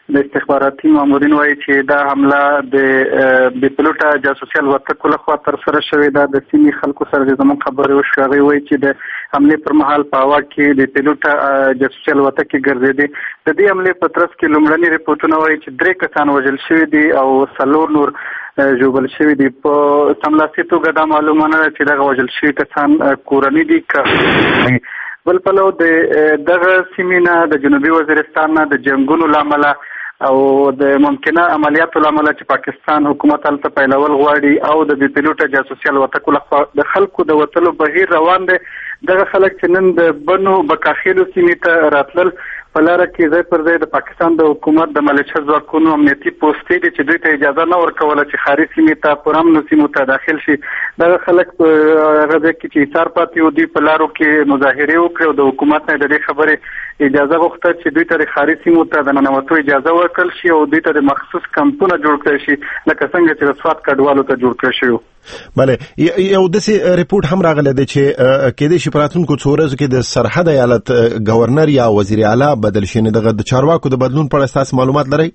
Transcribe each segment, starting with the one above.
د استخباراتي مامورین وایي چې دا حمله د پیلوټه جاسوسي الوتکو لخوا ترسره شوې ده. د سیمې خلکو سره زموږ خبرې وشوې. هغوی وایي چې د حملې پر مهال په هوا کې د پیلوټه جاسوسي الوتکې ګرځېدې. د دې حملې په ترڅ کې لومړني رپورټونه وایي چې 3 کسان وژل شوي دي او 4 نور ژوبل شوي دي. په سملاسي توګه دا معلومه نه ده چې دغه وژل شوي کسان کورني دي که بل پلو د دغه سیمې نه د جنوبي وزیرستان نه د جنګونو له امله او د ممکنه عملیاتو له امله چې پاکستان حکومت هلته پیلول غواړي او د پیلوټه جاسوسي الوتکو لخوا د خلکو د وتلو بهیر روان دی. دغه خلک چې نن د بنو بکاخیلو سیمې ته راتلل په لاره کې ځای پر ځای د پاکستان د حکومت د ملیشه ځواکونو امنیتي پوستې دي چې دوی ته اجازه نه ورکوله چې ښاري سیمې ته پر امنو سیمو ته داخل شي. دغه خلک په هغه ځای کې چې ایثار پاتې وو دوی په لارو کې مظاهرې وکړې او د حکومت نه د دې خبرې اجازه غوښته چې دوی ته د ښاري سیمو ته د ننوتو اجازه ورکړل شي او دوی ته د مخصوص کمپونه جوړ کړل شي لکه څنګه چې د سوات کډوالو ته جوړ کړل شوی. بله یو داسې ریپورټ هم راغلی دی چې کېدای شي په راتلونکو څو ورځو کې د سرحد ایالت گورنر یا وزیر اعلی بدل شي. دغه د چارواکو د بدلون په اړه تاسو معلومات لرئ؟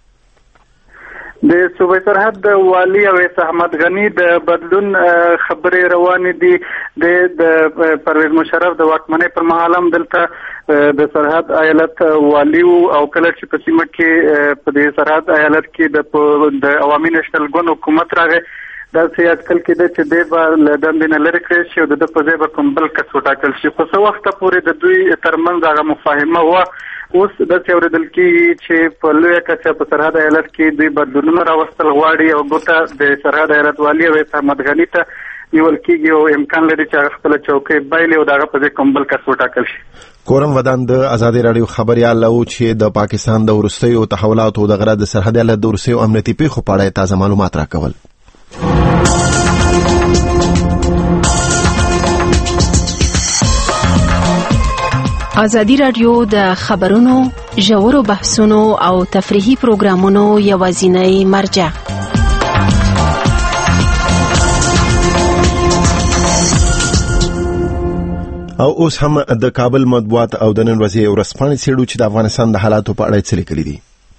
د صوبې سرحد د والي اویس احمد غنی د بدلون خبرې روانې دي. د پرویز مشرف د واکمنۍ پر مهال هم دلته د سرحد ایالت والي او کله چې په سیمه کې په دې سرحد ایالت کې د عوامي نېشنل ګوند حکومت راغی دا چې اټکل کېده چې دی به له دندې نه لرې کړی شي او د ده په ځای به کوم بل کس وټاکل شي. خو څه وخته پورې د دوی ترمنځ هغه مفاهمه وه. اوس داسې اورېدل کېږي چې په لویه کچه په سرحد ایالت کې دوی بدلونونه راوستل غواړي او ګوته د سرحد ایالت والي اویس احمد غني ته نیول کېږي او امکان لري چې هغه خپله چوکۍ بایلي او د هغه په ځای کوم بل کس وټاکل شي. کورم ودان د ازادي راډیو خبريال له چې د پاکستان د وروستیو تحولاتو د غره د سرحد ایالت د وروستیو امنیتي پیښو په اړه تازه معلومات راکول. ازادي راډیو د خبرونو ژورو بحثونو او تفریحي پروګرامونو یوازینی مرجع. او اوس هم د کابل مطبوعات او د نن ورځې ورځپاڼې څېړو چې د افغانستان د حالاتو په اړه څه لیکلي دي.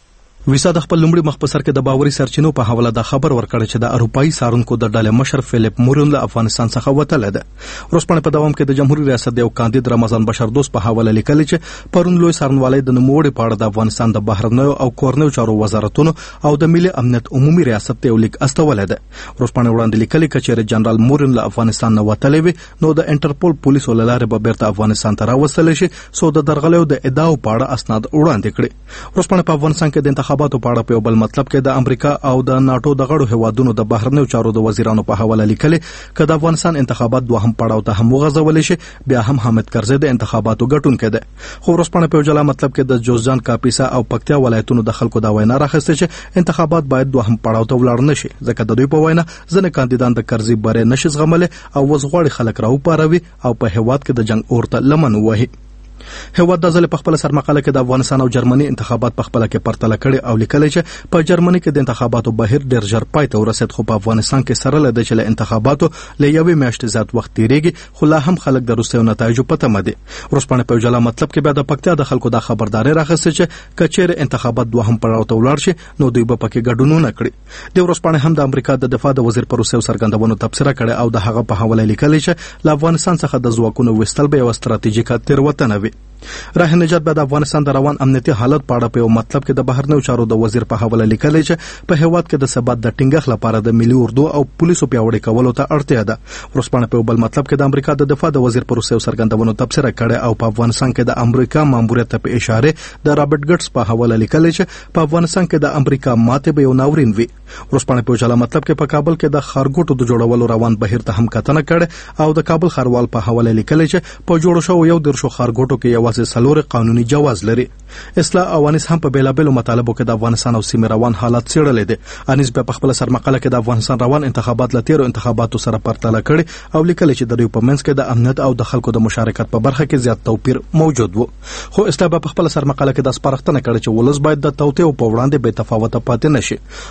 ویسا د خپل لومړي مخبصر کې د باوري سرچینو په حواله د خبر ورکړی چې د اروپאי سارونکو د ډلې مشر فلیپ مورون له افغانستان څخه وتل ده. ورسپانه په دوام کې د جمهوریت ریاست د یو کاندید رمضان بشر دوست په حواله لیکل چې پرون لوی سارنوالي د نوموړي په اړه د افغانستان د بهرنیو او کورنیو چارو وزارتونو او د ملي امنیت عمومي ریاست ته لیک استول ده. ورسپانه وړاندې لیکلي چې جنرال مورون له افغانستان نه وتلی وي نو د انټرپول پولیسو له لارې به بیرته افغانستان ته راوستل شي سو د درغلیو د ادعاو په اړه اسناد وړاندې کړي. ورسپانه په افغانستان کې د انتخاباتو په اړه په بل مطلب کې د امریکا او د ناتو د غړو هوادونو د بهرنیو چارو د وزیرانو په حواله لیکلي چې د افغانستان انتخابات دوهم پړاو ته هم وغځول شي بیا هم حامد کرزي د انتخاباتو ګټونکي ده. خو ورسپانه په جلا مطلب کې د جوزجان کاپیسا او پکتیا ولایتونو د خلکو دا وینا راخسته چې انتخابات باید دوهم پړاو ته ولاړ نشي ځکه د دوی په وینا ځنه کاندیدان د کرزي بره نشي زغمل او وزغوړي خلک راو پاروي او په هواد کې د جنگ اورته لمن وهي. هواد د ځل په خپل سرمقاله کې د افغانستان او جرمني انتخابات په خپل کې پرتله کړي او لیکلي چې په جرمني کې د انتخاباتو بهیر ډېر ژر پای ته ورسېد خو په افغانستان کې سره لده چې له انتخاباتو له یوې میاشتې زیات وخت تیریږي خو لا هم خلک د وروستیو نتایجو په تمه دي. ورسپانه په جلا مطلب کې بیا د پکتیا د خلکو د خبرداري راغسته چې کچېر انتخابات دوهم پړاو ته ولاړ شي نو دوی به پکې ګډون کړي. د ورسپانه هم د امریکا د دفاع د وزیر پر وسیو سرګندونو تبصره کړي او د هغه په حواله لیکلي چې له افغانستان څخه د ځواکونو وستل به یو ستراتیژیکه تیروتنه وي. راه نجات به د افغانستان د روان امنیتي حالت په اړه په یو مطلب کې د بهرنیو چارو د وزیر په حواله لیکلي چې په هیواد کې د ثبات د ټینګښت لپاره د ملي اردو او پولیسو پیاوړي کولو ته اړتیا ده. ورسپانه په بل مطلب کې د امریکا د دفاع د وزیر پر وسیو سرګندونو تبصره کړي او په افغانستان کې د امریکا ماموریت په اشاره د رابرټ ګټس په حواله لیکلي چې په افغانستان کې د امریکا ماته به یو ناورین وي. ورسپانه په جلا مطلب کې په کابل کې د خارګوټو د جوړولو روان بهیر ته هم کتنه کړي او د کابل خروال په حواله لیکلي چې په جوړ شو یو درشو خارګوټو کې یوازې سلور قانوني جواز لري. اصلاح او انیس هم په بیلابلو مطالبو کې د افغانستان او سیمې روان حالات څېړل دي. انیس په خپل سرمقاله کې د افغانستان روان انتخابات لتیرو انتخاباتو سره پرتله کړي او لیکل چې د دوی په منځ کې د امنیت او د خلکو د مشارکت په برخه کې زیات توپیر موجود وو. خو اصلاح په خپل سرمقاله کې د سپارښتنه کړې چې ولس باید د توطئه په وړاندې بې تفاوت پاتې نشي او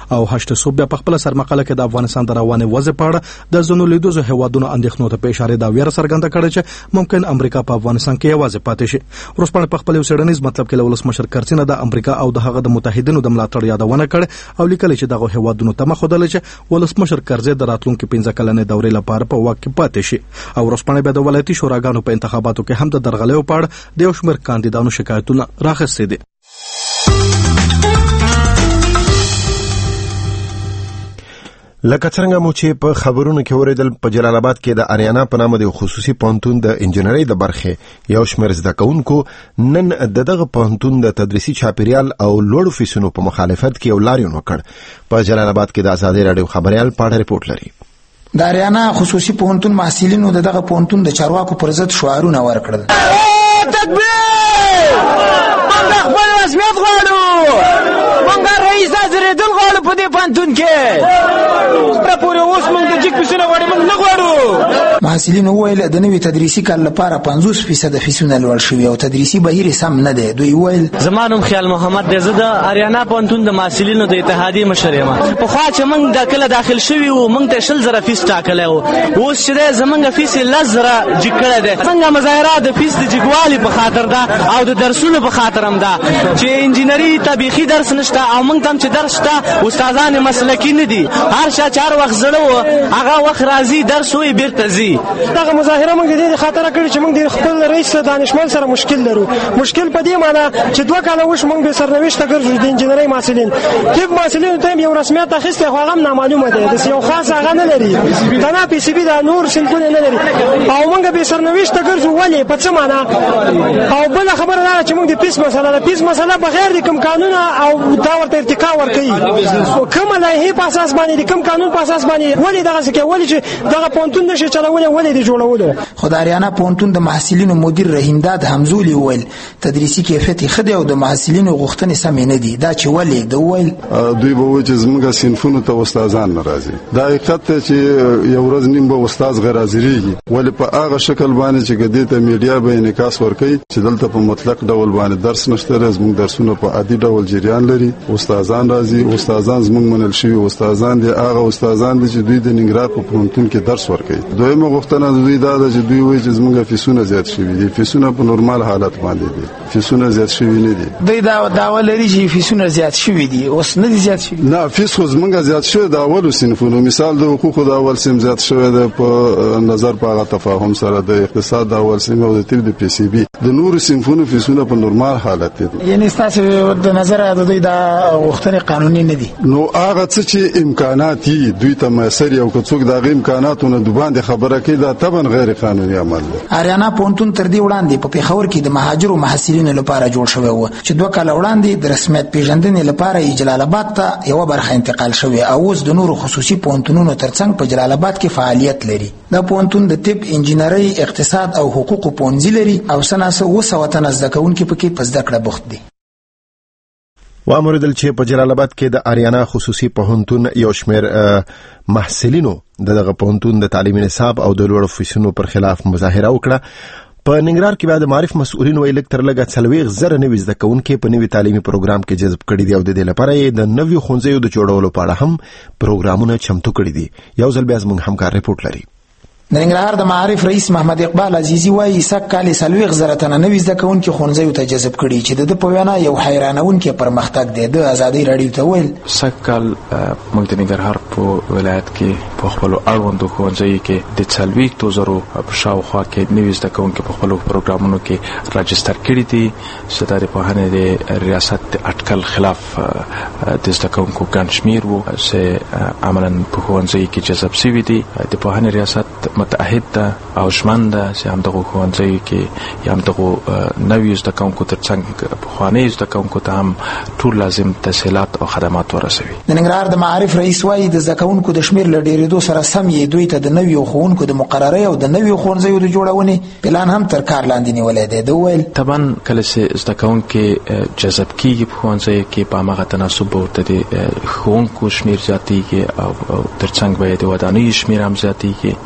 میاشتې صوب بیا په خپل سرمقاله کې د افغانستان د رواني وضع په اړه د ځینو لیدوزو هیوادونو اندېښنو ته په اشاره دا ویره څرګنده کړې چې ممکن امریکا په افغانستان کې یوازې پاتې شي. ورسپانه په خپل څېړنیز مطلب کې له ولسمشر کرزي د امریکا او د هغه د متحدینو د ملاتړ یادونه کړې او لیکل چې دغه هیوادونو ته مخودل چې ولسمشر کرزي د راتلونکو 15 کلنې دورې لپاره په واک کې پاتې شي. او ورسپانه به د ولایتي شوراګانو په انتخاباتو کې هم د درغلیو په اړه د یو شمېر کاندیدانو شکایتونه راغستې دي. لکه څنګه مو چې په خبرونو کې اوریدل په جلال آباد کې د اریانا په نامه د خصوصي پوهنتون د انجنیري د برخې یو شمېر زده کوونکو نن دغه پوهنتون د تدریسي چاپیریال او لوړو فیسونو په مخالفت کې یو لاریون وکړ. په جلال آباد کې د آزادي رادیو خبريال پاړه رپورټ لري. د اریانا خصوصي پوهنتون محصلینو دغه پوهنتون د چارواکو پر ضد شعارونه ورکړل. تکبیر! موږ خپل رسمیت غواړو. موږ رئیس حاضرېدل غواړو په دې پوهنتون کې. تر پورې اوس موږ د جګ فیسونه غواړو، موږ نه غواړو. محصلینو وویل د نوي تدریسي کال لپاره 50% فیسونه لوړ شوي او تدریسي بهیر سم نه دی. دوی وویل زما نوم خیال محمد دی، زه د اریانا پوهنتون د محصلینو د اتحادیې مشر یم. پخوا چې موږ د کله داخل شوي وو موږ ته 100,000 فیس ټاکلی و، اوس چې دی زموږ فیس 10,000 جګ کړی دی. څنګه مظاهره د فیس د جګوالي په خاطر ده او د درسونو په خاطر هم ده چې انجینري طبيخي درس نشته او موږ ته چې درس شته استادان مسلکي نه دي. هر شا 4 وخت زړه و هغه وخت راځي درس وي بیرته ځي. دغه مظاهره موږ د دې خاطر کړی چې موږ د خپل رئیس دانشمن سره مشکل لرو. مشکل په دې معنی چې 2 کاله وش موږ به سرنوشت ګرځو د انجینري محصلین. طب محصلین ته یو رسمیت اخیسته خو هغه نامعلومه ده، د یو خاص هغه نه لري. دا نه پی سی بي دا نور سنتونه نه لري او موږ به سرنوشت ګرځو. ولې په څه معنی؟ او بل خبره ده چې موږ د پیس مسله بغیر د کوم قانون او دا ورته ارتقا ورکړي. کوم لایحه په اساس باندې د کوم قانون په اساس باندې ولې دغه څه کې ولې چې دغه پونتون نشي چلول ولې دی جوړول. خو د اریانا پونتون د محصلینو مدیر رحیم داد حمزولی وویل تدریسي کیفیت خدای او د محصلینو غوښتنې سم نه دي. دا چې ولې د وویل دوی به و چې زموږ صنفونو ته استادان ناراضي. دا حقیقت چې یو ورځ نیم به استاد غیر حاضرېږي، ولې په هغه شکل باندې چې ګدې ته میډیا به انعکاس ورکړي چې دلته په مطلق ډول باندې درس نشته. زموږ درسونه په عادي ډول جریان لري، استادان راځي، استادان زموږ منل شوي استادان دي، هغه استادان دي چې دوی د ننګرهار په پوهنتون کې درس ورکوي. دویمه غوښتنه دوی دا ده چې دوی وایي چې زموږ فیسونه زیات شوي دي. فیسونه په نورمال حالت باندې دي، فیسونه زیات شوي نه دي. دوی دا دعوه لري چې فیسونه زیات شوي دي، اوس نه دي زیات شوي. نه فیس خو زموږ زیات شوی د اولو صنفونو. مثال د حقوقو د اول صنف زیات شوی ده په نظر په هغه تفاهم سره، د اقتصاد د اول صنف او د طب د پی سی بي. د نورو صنفونو فیسونه په نورمال حالت دي. یعنی تاسو د نظر د دوی دا غوښتنې قانوني نه دي. نو هغه څه چې امکانات دي دوی ته میسر یو کڅوک د امکاناتونو د باندې خبره کوي دا طبعا غیر قانوني عمل دی. اریانا پونتون تر دې وړاندې په پیښور کې د مهاجرو محصلینو لپاره جوړ شوی و چې 2 کال وړاندې د رسمیت پیژندنې لپاره جلال آباد ته یو برخه انتقال شوی او اوس د نورو خصوصي پونتونونو ترڅنګ په جلال آباد کې فعالیت لري. دا پونتون د طب، انجینري، اقتصاد او حقوقو پونځي لري او سناسه 200 تنه زده کوونکي پکې په زده کړه بوخت دي. وامردل چې په جلال آباد کې د اریانا خصوصي پوهنتون یو شمېر محصلینو دغه پوهنتون د تعلیمي نصاب او د لوړو فیسونو پر خلاف مظاهره وکړه. په ننګرهار کې بعد معرف مسؤلین ویل تر لږه 40,000 نوي زده کوونکي په نوي تعلیمي پروګرام کې جذب کړي دي او د دې لپاره د نویو ښوونځیو د جوړولو په اړه هم پروګرامونه چمتو کړي دي. یو ځل بیا زموږ همکار رپورټ لري. د ننګرهار د معارف رئیس محمد اقبال عزیزی وایي سږ کال 40,000 تنه نوي زده کوونکي ښوونځیو ته جذب کړي چې د په وینا یو حیرانونکی پرمختګ دی. د آزادۍ راډیو ته ویل سږ کال موږ د ننګرهار په ولایت کې په خپل اړوندو ښوونځیو کې د 40,000 په شاوخوا کې نوي زده کوونکي په خپل پروګرامونو کې راجستر کړي دي. ستاره په هنه د ریاست اټکل خلاف د زده کوونکو ګڼ شمیر وو چې عملاً په ښوونځیو کې جذب شوي دي. د په هنه ریاست متحد ده او ژمن ده چې همدغه ښوونځیو کې یا همدغه نویو زده کوونکو ترڅنګ پخوانیو زده کوونکو ته هم ټول لازم تسهیلات او خدمات ورسوي. د ننګرهار د معارف رئیس وایي د زده کوونکو د شمېر له ډېرېدو سره سم یې دوی ته د نویو ښوونکو د مقررې او د نویو ښوونځیو د جوړونې پلان هم تر کار لاندې نیولی دی. د ویل طبعا کله چې زده کوونکي جذب کېږي په ښوونځیو کې په هماغه تناسب به ورته د ښوونکو شمېر زیاتېږي او ترڅنګ به یې د ودانیو شمېر هم زیاتېږي. په تېرو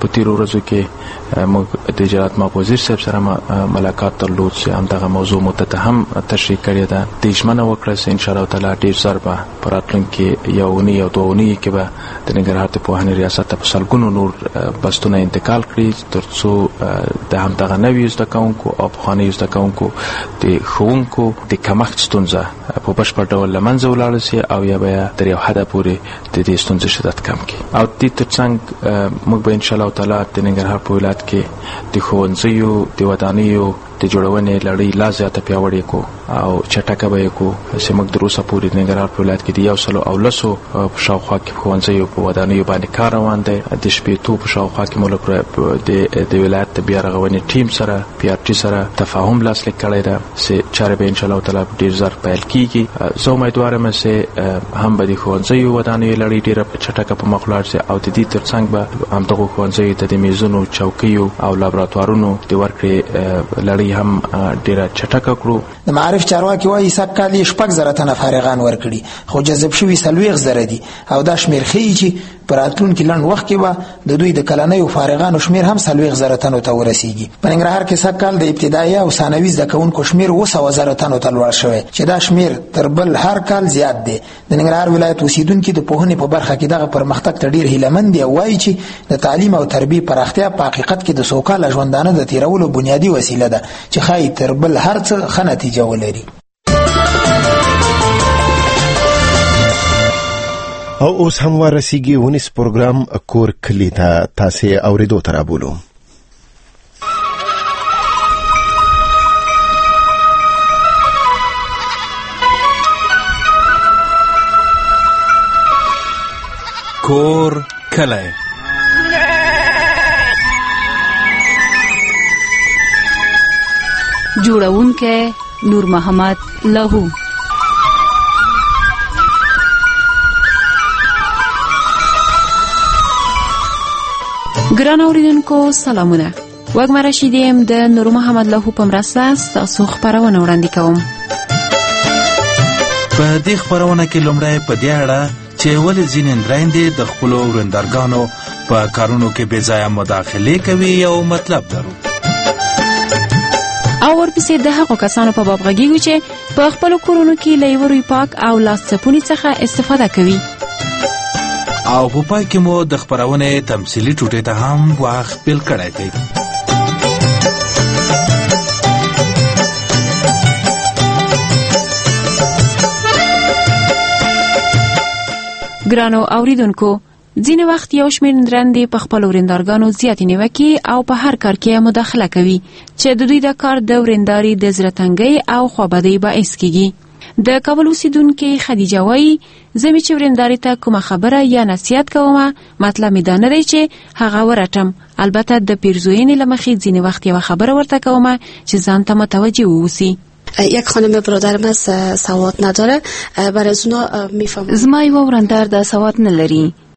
ورځو کې موږ د جهاد ما وزیر صاحب سره ملاقات درلود چې همدغه موضوع مدته هم تشریح کړې ده. د ژمنه وکړه چې ان شاء الله تعالی ډیر زر به په راتلونکي یو اونۍ او دوه اونۍ کې به د ننګرهار د پوهنې ریاست ته په سلګونو نور بستونه انتقال کړي ترڅو د همدغه نویو زده کوونکو او پخوانیو زده کوونکو د ښوونکو د کمښت ستونزه په بشپړ ډول له منځه ولاړه سي او یا به تر یو حده پورې د دې ستونزې شدت کم کړي. او دې ترڅنګ موږ به ان شاء الله تعالی د ننګرهار په ولایت کې د ښوونځیو د ودانیو د جوړونې لړۍ لا زیاته پیاوړې کو او چټکه به کو چې موږ د روسه پورې د ننګرهار په ولایت کې د 110 په شاوخوا کې ښوونځیو په ودانیو باندې کار روان دی. د شپېتو په شاوخوا کې موږ د ولایت د بیا رغونې ټیم سره PRT سره تفاهم لاسلیک کړی دی چې چارې به ان شاء الله تعالی ډیر زر پیل کیږي. زه امیدوارم چې هم به د ښوونځیو ودانیو لړۍ ډیره چټکه په مخ لاړ شي او د دې ترڅنګ به همدغه ښوونځیو ته د میزونو چوکیو او لابراتوارونو د ورکړې لړۍ هم ډیره چټکه کړو. د معارف چارواکي وايي سکه‌کالي 6,000 تنه فارغان ورکړي خو جذب شوي 40,000 دي او دا شمیر ښیي چې په راتلونکي لنډ وخت کې به د دوی د کلنیو فارغانو شمیر هم 40,000 تنو ته ورسیږي. په ننګرهار کې سکه‌کال د ابتدایي او ثانوي زده کوونکو شمیر 200,000 تنو ته لوړ شوی چې دا شمیر تر بل هر کال زیات دی. د ننګرهار ولایت اوسیدونکو د پوهنې په برخه کې دغه پرمختګ ته ډیر هیلهمند دي او وایي چې د تعلیم او تربیه پراختیا په حقیقت کې د سوکاله ژوندانه د تیرولو بنیادی وسیله ده چې خای تر بل هر څه ښه نتیجه ولري. او اوس هم ورسیږي ونیس پروګرام کور کلی ته تاسې اوریدو ته رابولو. کور کلی جوړونکی نور محمد لهو. ګران اوریدونکو سلامونه. وګم رشیدیم د نور محمد لهو په مرسته تاسو خبرونه وړاندې کوم. په دې خبرونه کې لومړی په دې اړه چې ولې ځینې درایندې د خپل ورندرګانو په کارونو کې بې ځایه مداخله کوي یو مطلب درو. او ورپسې د هغو کسانو په باب غږیږو چې په خپل کورونو کې له یو روی پاک او لاس صابونې څخه استفاده کوي. او په پای کې مو د خبرونه تمثيلي ټوټه ته هم وخت بیل کړی دی. ګرانو اوریدونکو ځینې وخت یو شمېر نندرندې په خپل ورندارګانو زیاتې نیوکې او په هر کار کې مداخله کوي چې د دوی د کار د ورنداري د زړه تنګۍ او خوابدۍ باعث کیږي. د کابل اوسیدونکې خدیجه وایي زه چې ورنداري ته کومه خبره یا نصیحت کوم مطلب مې دا نه دی چې هغه ورټم، البته د پیرزوینې له مخې ځینې وخت یو خبره ورته کوم چې ځان ته متوجه اوسي. یک خانم برادرم از سواد نداره برای اونا میفهمم. زما یو ورندار د سواد نه لري